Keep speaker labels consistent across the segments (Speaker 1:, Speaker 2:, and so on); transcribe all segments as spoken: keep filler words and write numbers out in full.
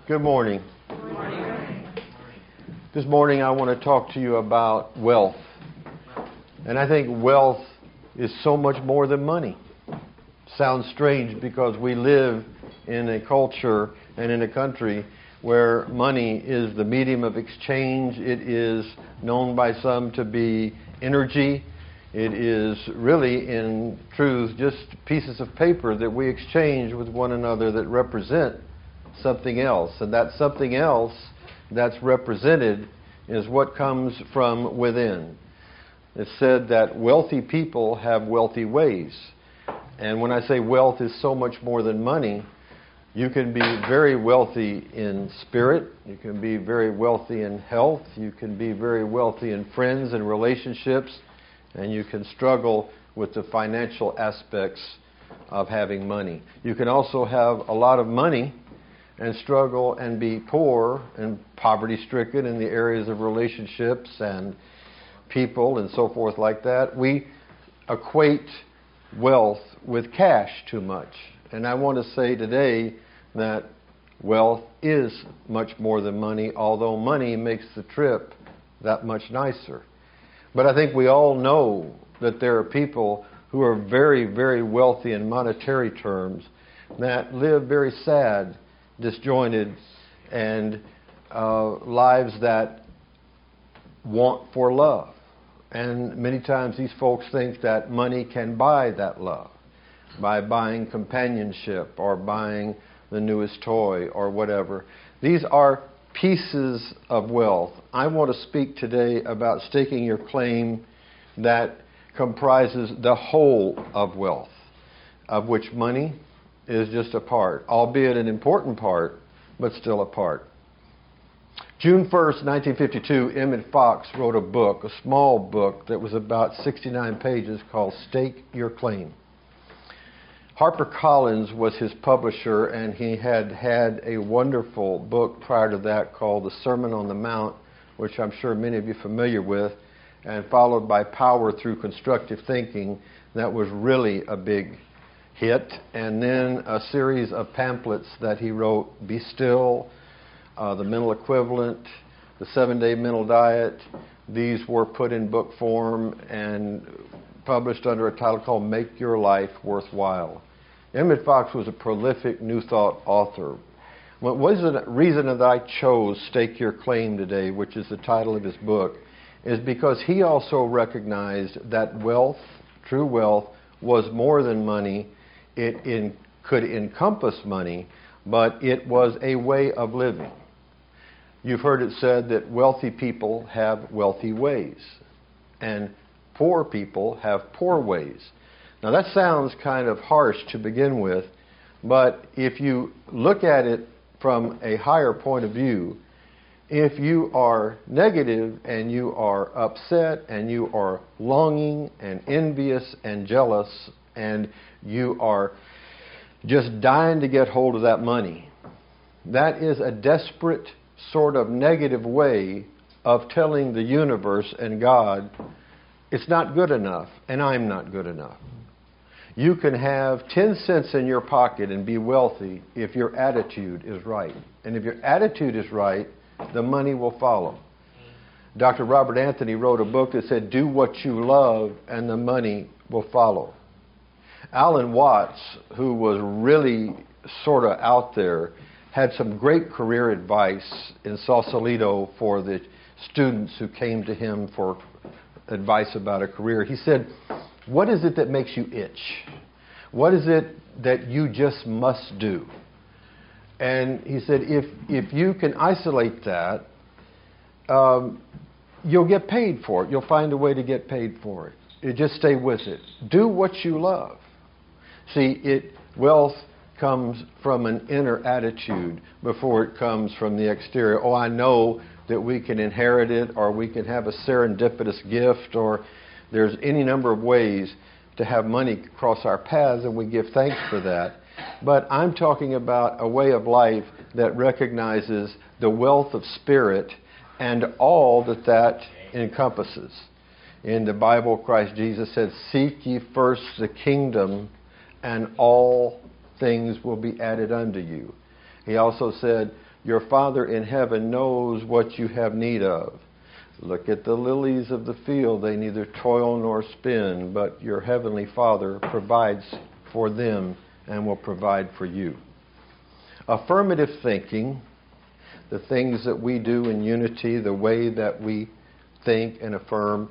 Speaker 1: Good morning.
Speaker 2: Good morning.
Speaker 1: This morning I want to talk to you about wealth. And I think wealth is so much more than money. Sounds strange because we live in a culture and in a country where money is the medium of exchange. It is known by some to be energy. It is really, in truth, just pieces of paper that we exchange with one another that represent something else. And that something else that's represented is what comes from within. It's said that wealthy people have wealthy ways. And when I say wealth is so much more than money, you can be very wealthy in spirit, you can be very wealthy in health, you can be very wealthy in friends and relationships, and you can struggle with the financial aspects of having money. You can also have a lot of money and struggle and be poor and poverty-stricken in the areas of relationships and people and so forth like that. We equate wealth with cash too much. And I want to say today that wealth is much more than money, although money makes the trip that much nicer. But I think we all know that there are people who are very, very wealthy in monetary terms that live very sad, disjointed, and uh, lives that want for love. And many times these folks think that money can buy that love by buying companionship or buying the newest toy or whatever. These are pieces of wealth. I want to speak today about staking your claim that comprises the whole of wealth, of which money is just a part, albeit an important part, but still a part. June first, nineteen fifty-two, Emmett Fox wrote a book, a small book that was about sixty-nine pages called Stake Your Claim. HarperCollins was his publisher, and he had had a wonderful book prior to that called The Sermon on the Mount, which I'm sure many of you are familiar with, and followed by Power Through Constructive Thinking. That was really a big hit. And then a series of pamphlets that he wrote, Be Still, uh, The Mental Equivalent, The Seven-Day Mental Diet. These were put in book form and published under a title called Make Your Life Worthwhile. Emmett Fox was a prolific New Thought author. What was the reason that I chose Stake Your Claim today, which is the title of his book, is because he also recognized that wealth, true wealth, was more than money. It in, could encompass money, but it was a way of living. You've heard it said that wealthy people have wealthy ways, and poor people have poor ways. Now that sounds kind of harsh to begin with, but if you look at it from a higher point of view, if you are negative and you are upset and you are longing and envious and jealous and you are just dying to get hold of that money, that is a desperate sort of negative way of telling the universe and God, it's not good enough, and I'm not good enough. You can have ten cents in your pocket and be wealthy if your attitude is right. And if your attitude is right, the money will follow. Doctor Robert Anthony wrote a book that said, do what you love and the money will follow. Alan Watts, who was really sort of out there, had some great career advice in Sausalito for the students who came to him for advice about a career. He said, what is it that makes you itch? What is it that you just must do? And he said, if if you can isolate that, um, you'll get paid for it. You'll find a way to get paid for it. You just stay with it. Do what you love. See, it wealth comes from an inner attitude before it comes from the exterior. Oh, I know that we can inherit it, or we can have a serendipitous gift, or there's any number of ways to have money cross our paths, and we give thanks for that. But I'm talking about a way of life that recognizes the wealth of spirit and all that that encompasses. In the Bible, Christ Jesus said, seek ye first the kingdom, and all things will be added unto you. He also said, Your Father in heaven knows what you have need of. Look at the lilies of the field. They neither toil nor spin, but your heavenly Father provides for them and will provide for you. Affirmative thinking, the things that we do in unity, the way that we think and affirm,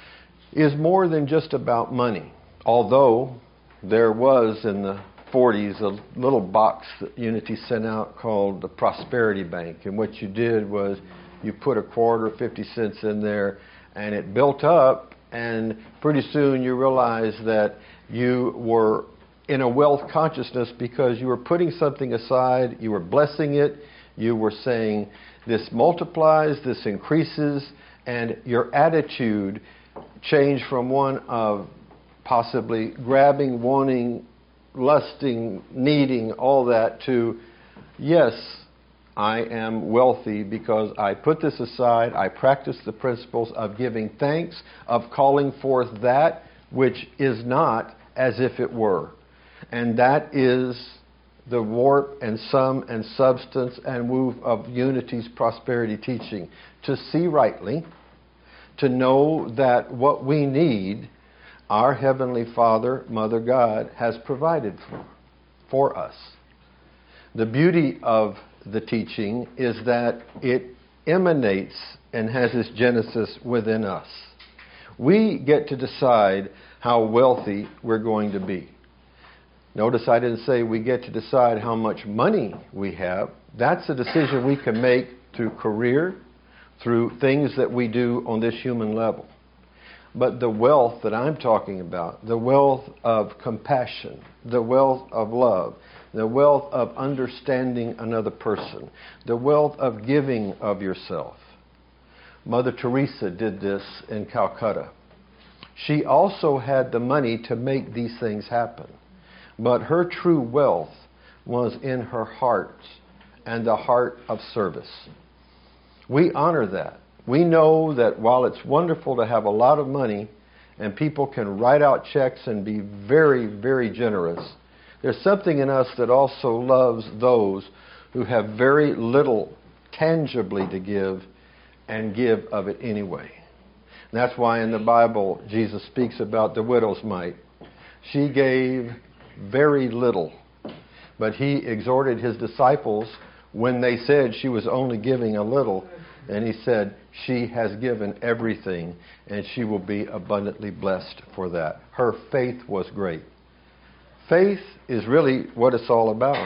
Speaker 1: is more than just about money. Although there was in the forties a little box that Unity sent out called the Prosperity Bank. And what you did was you put a quarter, fifty cents in there, and it built up, and pretty soon you realized that you were in a wealth consciousness because you were putting something aside, you were blessing it, you were saying this multiplies, this increases, and your attitude changed from one of possibly grabbing, wanting, lusting, needing, all that, to yes, I am wealthy because I put this aside, I practice the principles of giving thanks, of calling forth that which is not as if it were. And that is the warp and sum and substance and move of Unity's prosperity teaching. To see rightly, to know that what we need, our Heavenly Father, Mother God, has provided for, for us. The beauty of the teaching is that it emanates and has its genesis within us. We get to decide how wealthy we're going to be. Notice I didn't say we get to decide how much money we have. That's a decision we can make through career, through things that we do on this human level. But the wealth that I'm talking about, the wealth of compassion, the wealth of love, the wealth of understanding another person, the wealth of giving of yourself. Mother Teresa did this in Calcutta. She also had the money to make these things happen. But her true wealth was in her heart and the heart of service. We honor that. We know that while it's wonderful to have a lot of money and people can write out checks and be very, very generous, there's something in us that also loves those who have very little tangibly to give and give of it anyway. And that's why in the Bible Jesus speaks about the widow's mite. She gave very little, but he exhorted his disciples when they said she was only giving a little, and he said she has given everything and she will be abundantly blessed for that. Her faith was great. Faith is really what it's all about.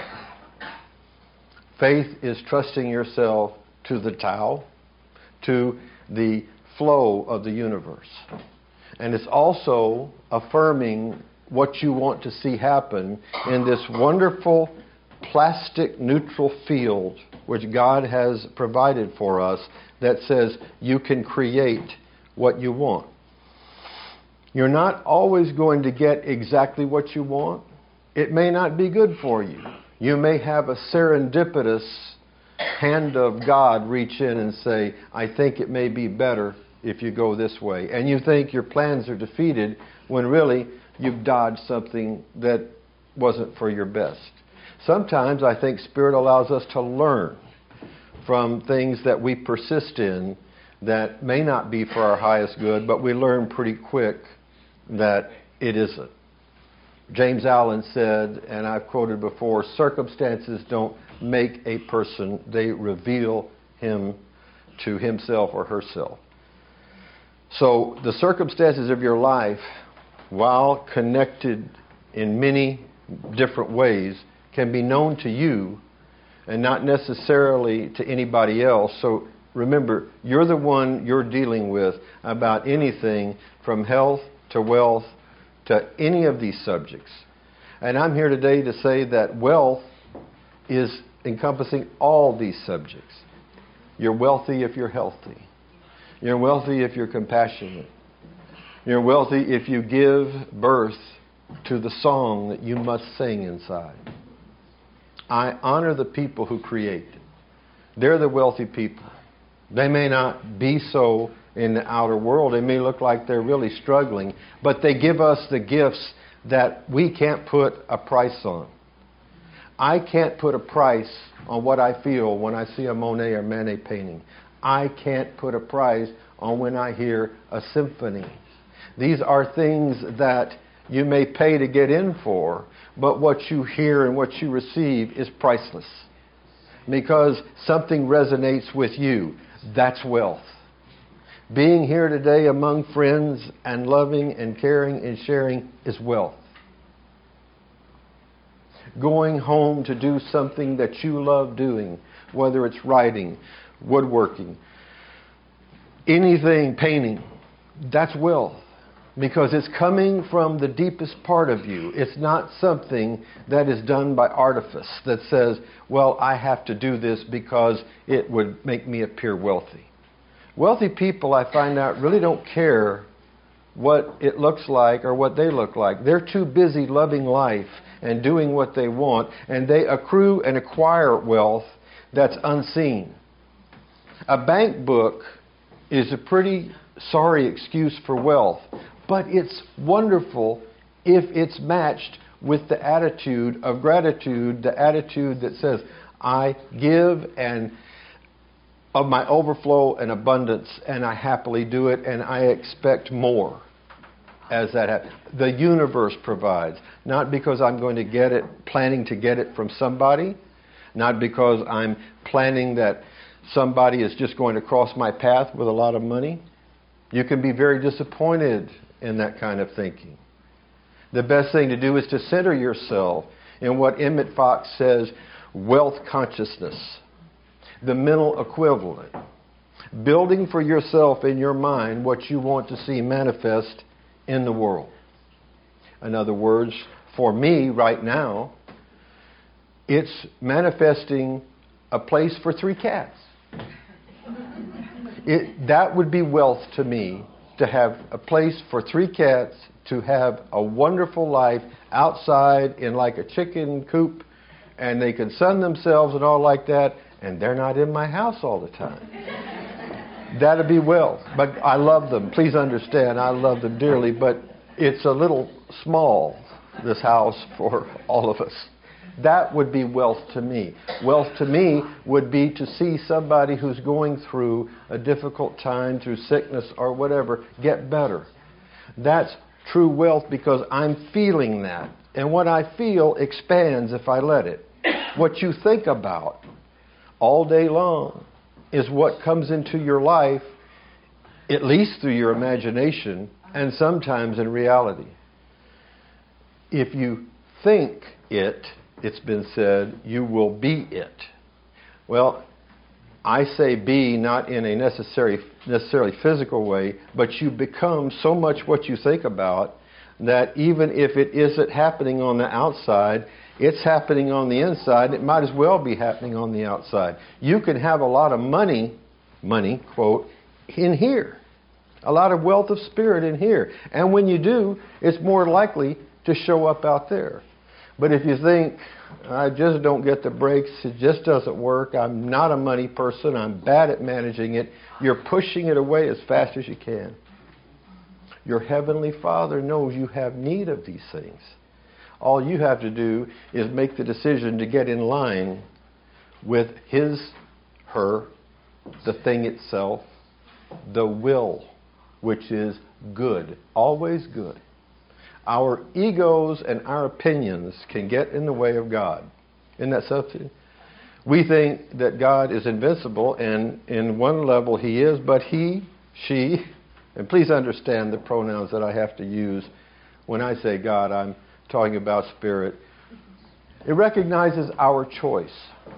Speaker 1: Faith is trusting yourself to the Tao, to the flow of the universe. And it's also affirming what you want to see happen in this wonderful plastic neutral field which God has provided for us that says you can create what you want. You're not always going to get exactly what you want. It may not be good for you. You may have a serendipitous hand of God reach in and say, I think it may be better if you go this way. And you think your plans are defeated when really you've dodged something that wasn't for your best. Sometimes I think Spirit allows us to learn from things that we persist in that may not be for our highest good, but we learn pretty quick that it isn't. James Allen said, and I've quoted before, circumstances don't make a person, they reveal him to himself or herself. So the circumstances of your life, while connected in many different ways, can be known to you and not necessarily to anybody else. So remember, you're the one you're dealing with about anything from health to wealth to any of these subjects. And I'm here today to say that wealth is encompassing all these subjects. You're wealthy if you're healthy. You're wealthy if you're compassionate. You're wealthy if you give birth to the song that you must sing inside. I honor the people who create. They're the wealthy people. They may not be so in the outer world. They may look like they're really struggling, but they give us the gifts that we can't put a price on. I can't put a price on what I feel when I see a Monet or Manet painting. I can't put a price on when I hear a symphony. These are things that you may pay to get in for, but what you hear and what you receive is priceless. Because something resonates with you. That's wealth. Being here today among friends and loving and caring and sharing is wealth. Going home to do something that you love doing, whether it's writing, woodworking, anything, painting, that's wealth. Because it's coming from the deepest part of you. It's not something that is done by artifice that says, well, I have to do this because it would make me appear wealthy. Wealthy people, I find out, really don't care what it looks like or what they look like. They're too busy loving life and doing what they want, and they accrue and acquire wealth that's unseen. A bank book is a pretty sorry excuse for wealth. But it's wonderful if it's matched with the attitude of gratitude, the attitude that says, I give and of my overflow and abundance, and I happily do it, and I expect more as that happens. The universe provides, not because I'm going to get it, planning to get it from somebody, not because I'm planning that somebody is just going to cross my path with a lot of money. You can be very disappointed in that kind of thinking. The best thing to do is to center yourself in what Emmett Fox says, wealth consciousness, the mental equivalent. Building for yourself in your mind what you want to see manifest in the world. In other words, for me right now, it's manifesting a place for three cats. It, that would be wealth to me, to have a place for three cats, to have a wonderful life outside in like a chicken coop, and they can sun themselves and all like that, and they're not in my house all the time. That'd be wealth. But I love them. Please understand, I love them dearly, but it's a little small, this house, for all of us. That would be wealth to me. Wealth to me would be to see somebody who's going through a difficult time, through sickness or whatever, get better. That's true wealth because I'm feeling that. And what I feel expands if I let it. What you think about all day long is what comes into your life, at least through your imagination, and sometimes in reality. If you think it, it's been said, you will be it. Well, I say be not in a necessary, necessarily physical way, but you become so much what you think about that even if it isn't happening on the outside, it's happening on the inside. It might as well be happening on the outside. You can have a lot of money, money, quote, in here. A lot of wealth of spirit in here. And when you do, it's more likely to show up out there. But if you think, I just don't get the breaks, it just doesn't work, I'm not a money person, I'm bad at managing it, you're pushing it away as fast as you can. Your Heavenly Father knows you have need of these things. All you have to do is make the decision to get in line with His, her, the thing itself, the will, which is good, always good. Our egos and our opinions can get in the way of God. Isn't that something? We think that God is invincible, and in one level He is, but He, she, and please understand the pronouns that I have to use when I say God, I'm talking about spirit. It recognizes our choice.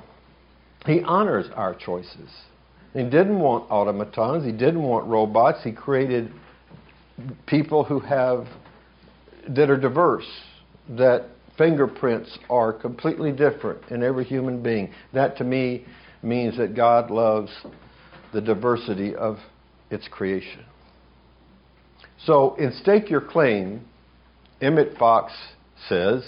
Speaker 1: He honors our choices. He didn't want automatons. He didn't want robots. He created people who have that are diverse, that fingerprints are completely different in every human being. That to me means that God loves the diversity of its creation. So in Stake Your Claim, Emmett Fox says,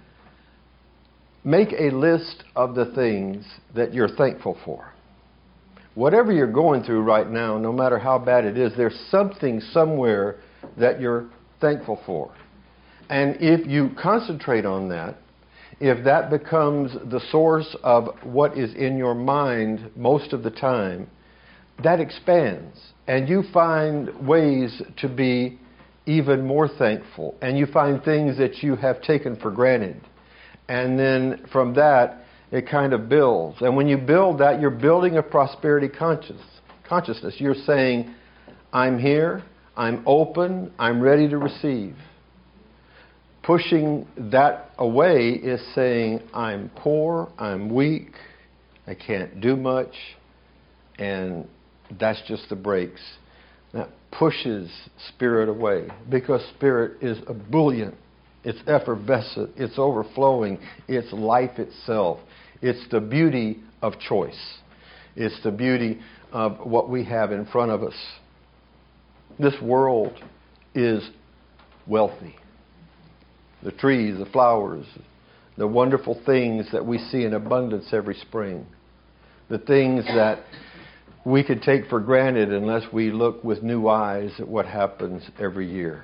Speaker 1: make a list of the things that you're thankful for. Whatever you're going through right now, no matter how bad it is, there's something somewhere that you're thankful for. And if you concentrate on that, if that becomes the source of what is in your mind most of the time, that expands. And you find ways to be even more thankful. And you find things that you have taken for granted. And then from that, it kind of builds. And when you build that, you're building a prosperity conscious, consciousness. You're saying, I'm here, I'm open, I'm ready to receive. Pushing that away is saying, I'm poor, I'm weak, I can't do much, and that's just the brakes. That pushes spirit away, because spirit is ebullient, it's effervescent, it's overflowing, it's life itself. It's the beauty of choice. It's the beauty of what we have in front of us. This world is wealthy. The trees, the flowers, the wonderful things that we see in abundance every spring. The things that we could take for granted unless we look with new eyes at what happens every year.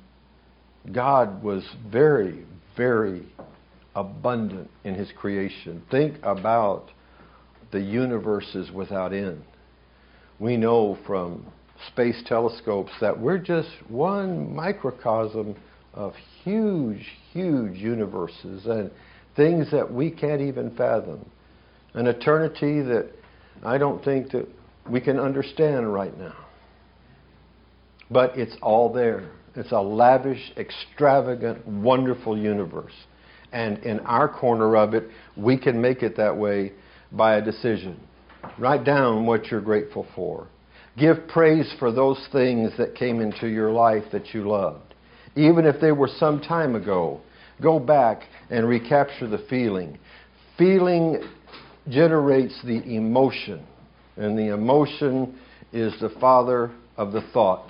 Speaker 1: God was very, very abundant in His creation. Think about the universes without end. We know from space telescopes that we're just one microcosm of huge, huge universes and things that we can't even fathom. An eternity that I don't think that we can understand right now. But it's all there. It's a lavish, extravagant, wonderful universe. And in our corner of it, we can make it that way by a decision. Write down what you're grateful for. Give praise for those things that came into your life that you loved. Even if they were some time ago, go back and recapture the feeling. Feeling generates the emotion. And the emotion is the father of the thought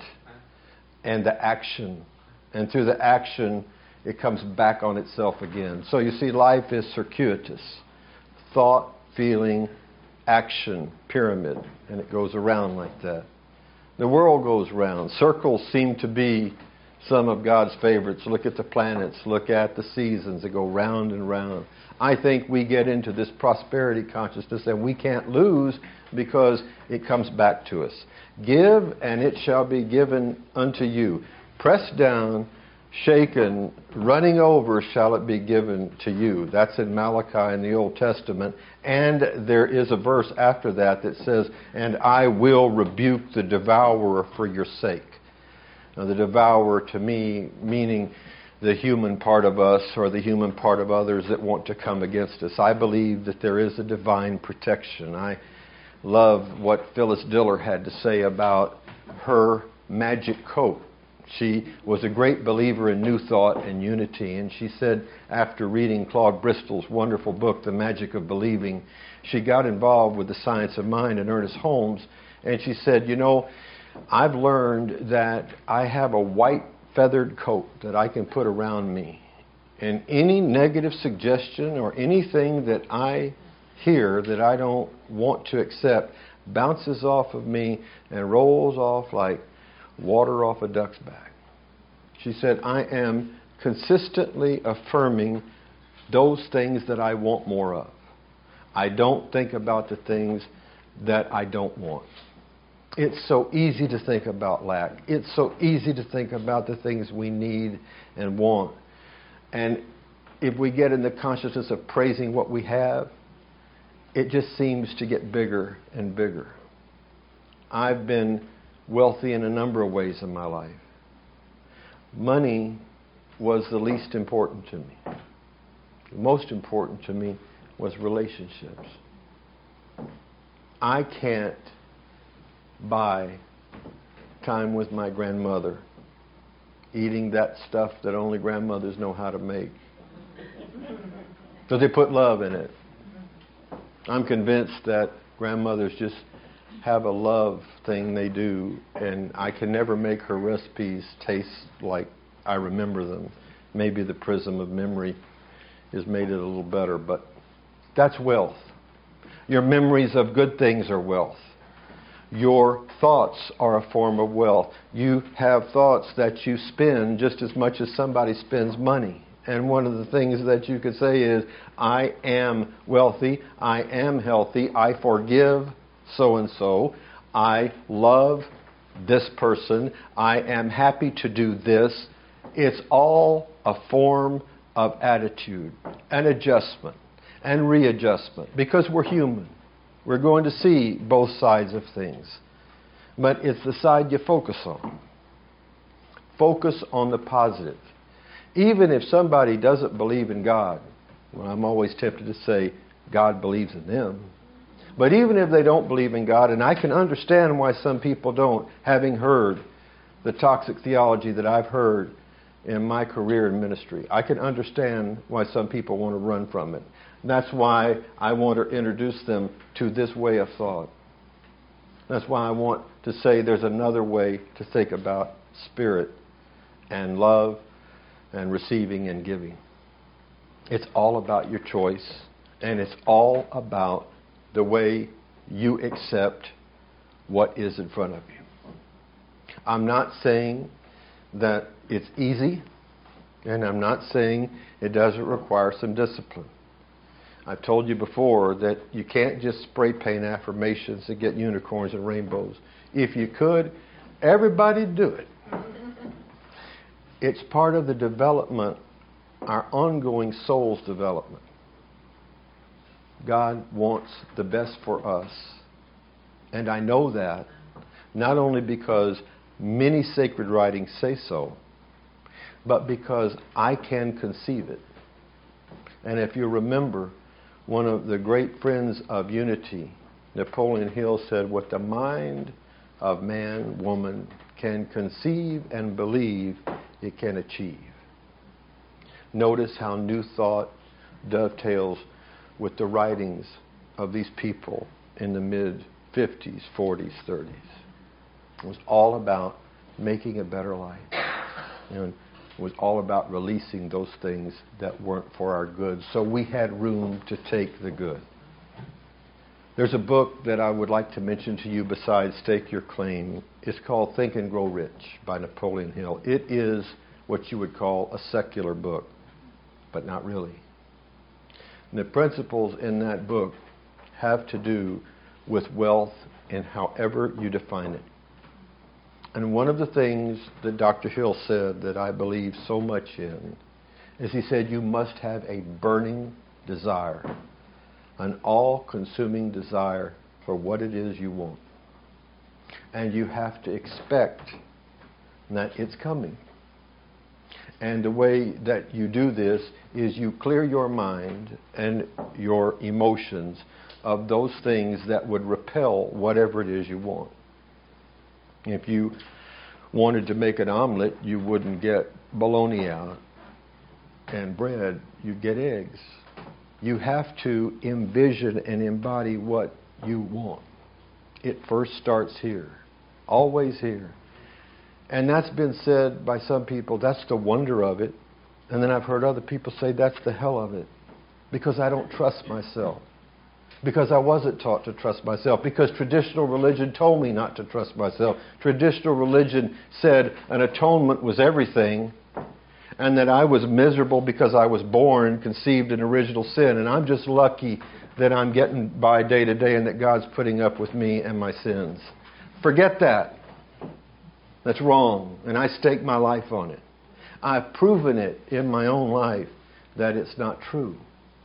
Speaker 1: and the action. And through the action, it comes back on itself again. So you see, life is circuitous. Thought, feeling, action, pyramid. And it goes around like that. The world goes round. Circles seem to be some of God's favorites. Look at the planets. Look at the seasons. They go round and round. I think we get into this prosperity consciousness and we can't lose because it comes back to us. Give, and it shall be given unto you. Pressed down, shaken, running over, shall it be given to you. That's in Malachi in the Old Testament. And there is a verse after that that says, and I will rebuke the devourer for your sake. Now, the devourer, to me, meaning the human part of us or the human part of others that want to come against us. I believe that there is a divine protection. I love what Phyllis Diller had to say about her magic coat. She was a great believer in New Thought and unity, and she said after reading Claude Bristol's wonderful book, The Magic of Believing, she got involved with the Science of Mind and Ernest Holmes, and she said, you know, I've learned that I have a white feathered coat that I can put around me, and any negative suggestion or anything that I hear that I don't want to accept bounces off of me and rolls off like water off a duck's back. She said, I am consistently affirming those things that I want more of. I don't think about the things that I don't want. It's so easy to think about lack. It's so easy to think about the things we need and want. And if we get in the consciousness of praising what we have, it just seems to get bigger and bigger. I've been wealthy in a number of ways in my life. Money was the least important to me. The most important to me was relationships. I can't buy time with my grandmother, eating that stuff that only grandmothers know how to make. So they put love in it. I'm convinced that grandmothers just have a love thing they do, and I can never make her recipes taste like I remember them. Maybe the prism of memory has made it a little better, but that's wealth. Your memories of good things are wealth. Your thoughts are a form of wealth. You have thoughts that you spend just as much as somebody spends money. And one of the things that you could say is, I am wealthy, I am healthy, I forgive so-and-so, I love this person, I am happy to do this. It's all a form of attitude and adjustment and readjustment, because we're human. We're going to see both sides of things. But it's the side you focus on. Focus on the positive. Even if somebody doesn't believe in God, well, I'm always tempted to say God believes in them. But even if they don't believe in God, and I can understand why some people don't, having heard the toxic theology that I've heard in my career in ministry, I can understand why some people want to run from it. And that's why I want to introduce them to this way of thought. That's why I want to say there's another way to think about spirit and love and receiving and giving. It's all about your choice, and it's all about the way you accept what is in front of you. I'm not saying that it's easy, and I'm not saying it doesn't require some discipline. I've told you before that you can't just spray paint affirmations and get unicorns and rainbows. If you could, everybody'd do it. It's part of the development, our ongoing soul's development. God wants the best for us. And I know that, not only because many sacred writings say so, but because I can conceive it. And if you remember, one of the great friends of unity, Napoleon Hill, said, what the mind of man, woman, can conceive and believe, it can achieve. Notice how New Thought dovetails with the writings of these people in the mid-fifties, forties, thirties. It was all about making a better life. And it was all about releasing those things that weren't for our good, so we had room to take the good. There's a book that I would like to mention to you besides Stake Your Claim. It's called Think and Grow Rich by Napoleon Hill. It is what you would call a secular book, but not really. And the principles in that book have to do with wealth and however you define it. And one of the things that Doctor Hill said that I believe so much in is he said you must have a burning desire, an all-consuming desire for what it is you want. And you have to expect that it's coming. And the way that you do this is you clear your mind and your emotions of those things that would repel whatever it is you want. If you wanted to make an omelet, you wouldn't get bologna out and bread, you'd get eggs. You have to envision and embody what you want. It first starts here, always here. And that's been said by some people, that's the wonder of it. And then I've heard other people say, that's the hell of it. Because I don't trust myself. Because I wasn't taught to trust myself. Because traditional religion told me not to trust myself. Traditional religion said an atonement was everything. And that I was miserable because I was born, conceived in original sin. And I'm just lucky that I'm getting by day to day and that God's putting up with me and my sins. Forget that. That's wrong. And I stake my life on it. I've proven it in my own life that it's not true.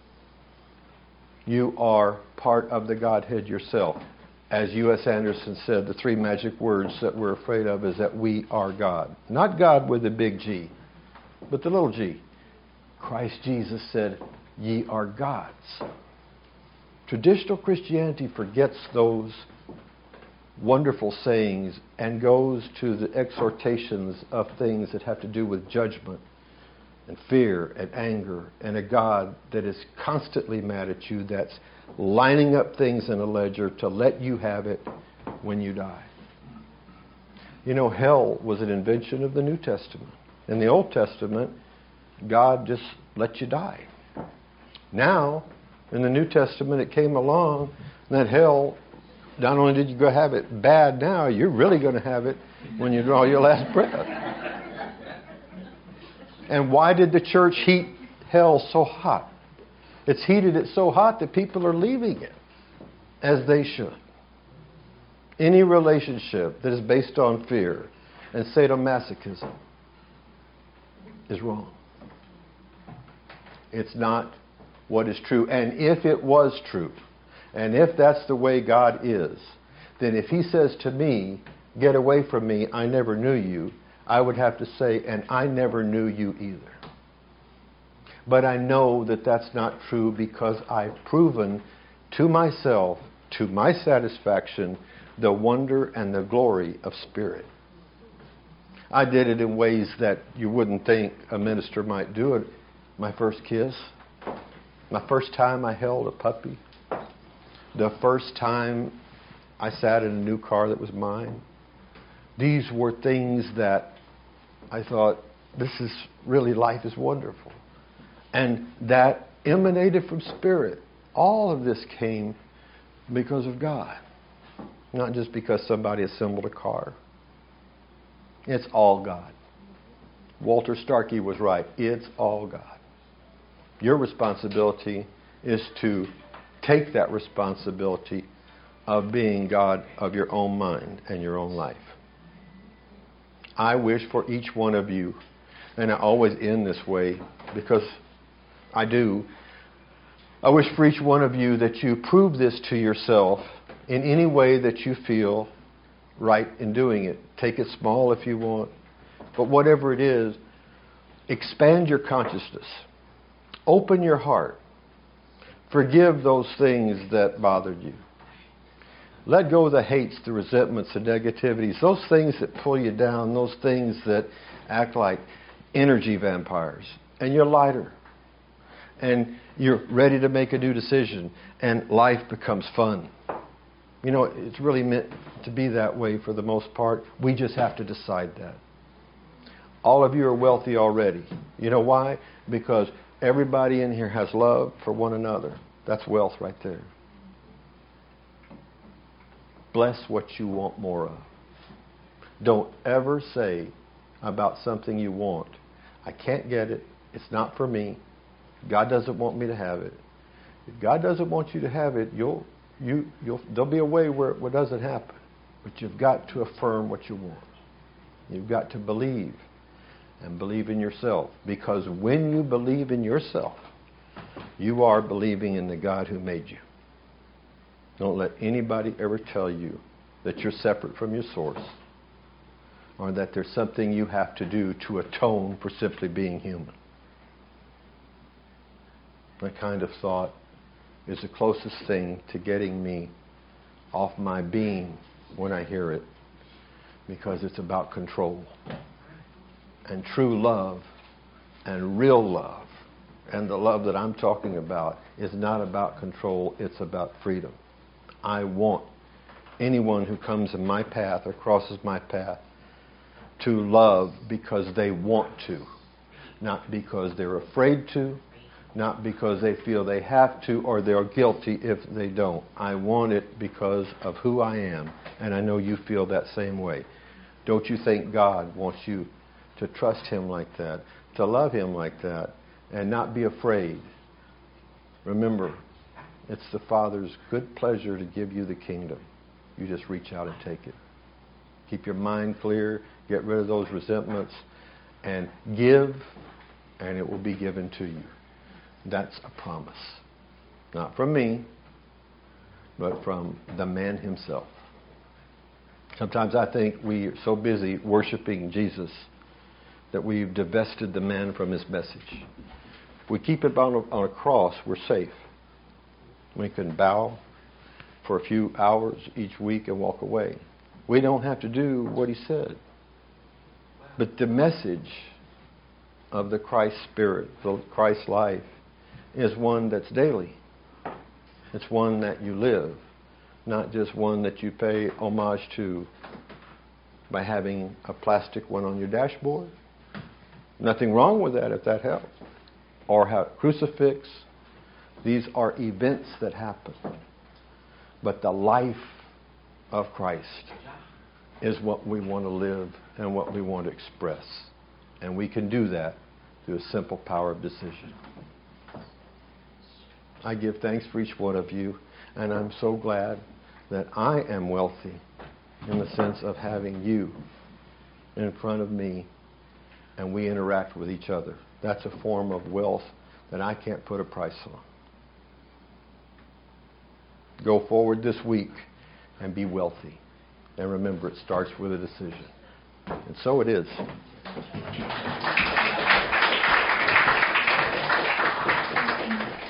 Speaker 1: You are part of the Godhead yourself. As U S Anderson said, the three magic words that we're afraid of is that we are God. Not God with a big G, but the little g. Christ Jesus said, ye are gods. Traditional Christianity forgets those wonderful sayings and goes to the exhortations of things that have to do with judgment and fear and anger and a God that is constantly mad at you, that's lining up things in a ledger to let you have it when you die. You know, hell was an invention of the New Testament. In the Old Testament, God just let you die. Now, in the New Testament, it came along that hell, not only did you go have it bad now, you're really going to have it when you draw your last breath. And why did the church heat hell so hot? It's heated it so hot that people are leaving it, as they should. Any relationship that is based on fear and sadomasochism is wrong. It's not what is true. And if it was true, and if that's the way God is, then if He says to me, get away from me, I never knew you, I would have to say, and I never knew you either. But I know that that's not true because I've proven to myself, to my satisfaction, the wonder and the glory of Spirit. I did it in ways that you wouldn't think a minister might do it. My first kiss, my first time I held a puppy, the first time I sat in a new car that was mine. These were things that I thought, this is really, life is wonderful. And that emanated from Spirit. All of this came because of God. Not just because somebody assembled a car. It's all God. Walter Starkey was right. It's all God. Your responsibility is to take that responsibility of being God of your own mind and your own life. I wish for each one of you, and I always end this way because I do, I wish for each one of you that you prove this to yourself in any way that you feel right in doing it. Take it small if you want, but whatever it is, expand your consciousness. Open your heart. Forgive those things that bothered you. Let go of the hates, the resentments, the negativities, those things that pull you down, those things that act like energy vampires. And you're lighter. And you're ready to make a new decision. And life becomes fun. You know, it's really meant to be that way for the most part. We just have to decide that. All of you are wealthy already. You know why? Because everybody in here has love for one another. That's wealth right there. Bless what you want more of. Don't ever say about something you want, I can't get it, it's not for me, God doesn't want me to have it. If God doesn't want you to have it, you'll, you, you'll, there'll be a way where it doesn't happen. But you've got to affirm what you want. You've got to believe and believe in yourself. Because when you believe in yourself, you are believing in the God who made you. Don't let anybody ever tell you that you're separate from your source or that there's something you have to do to atone for simply being human. That kind of thought is the closest thing to getting me off my being when I hear it, because it's about control. And true love and real love, and the love that I'm talking about, is not about control, it's about freedom. I want anyone who comes in my path or crosses my path to love because they want to, not because they're afraid to, not because they feel they have to or they're guilty if they don't. I want it because of who I am, and I know you feel that same way. Don't you think God wants you to trust Him like that, to love Him like that, and not be afraid? Remember, it's the Father's good pleasure to give you the kingdom. You just reach out and take it. Keep your mind clear, get rid of those resentments, and give, and it will be given to you. That's a promise. Not from me, but from the man himself. Sometimes I think we're so busy worshiping Jesus that we've divested the man from his message. If we keep it on a, on a cross, we're safe. We can bow for a few hours each week and walk away. We don't have to do what he said. But the message of the Christ Spirit, the Christ life, is one that's daily. It's one that you live, not just one that you pay homage to by having a plastic one on your dashboard. Nothing wrong with that if that helps. Or have a crucifix. These are events that happen. But the life of Christ is what we want to live and what we want to express. And we can do that through a simple power of decision. I give thanks for each one of you, and I'm so glad that I am wealthy in the sense of having you in front of me and we interact with each other. That's a form of wealth that I can't put a price on. Go forward this week and be wealthy. And remember, it starts with a decision. And so it is.